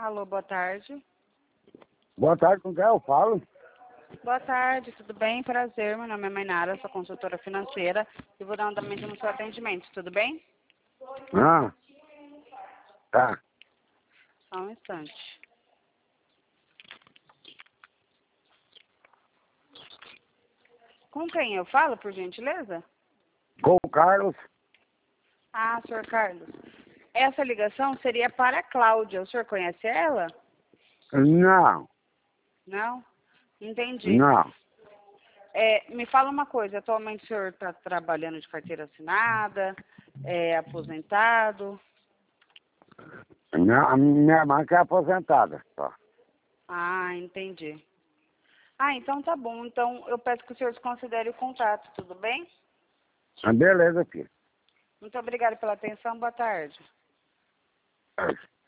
Alô, boa tarde. Boa tarde, com quem eu falo? Boa tarde, tudo bem? Prazer, meu nome é Mainara, sou consultora financeira e vou dar um andamento no seu atendimento, tudo bem? Ah, tá. Só um instante. Com quem eu falo, por gentileza? Com o Carlos? Ah, senhor Carlos. Essa ligação seria para a Cláudia. O senhor conhece ela? Não, Não? Entendi. não. Me fala uma coisa, atualmente o senhor está trabalhando de carteira assinada, aposentado? Não, a minha irmã que é aposentada, só. Ah, entendi. Ah, então tá bom. Então eu peço que o senhor desconsidere o contato, tudo bem? Beleza, filho. Muito obrigada pela atenção, boa tarde.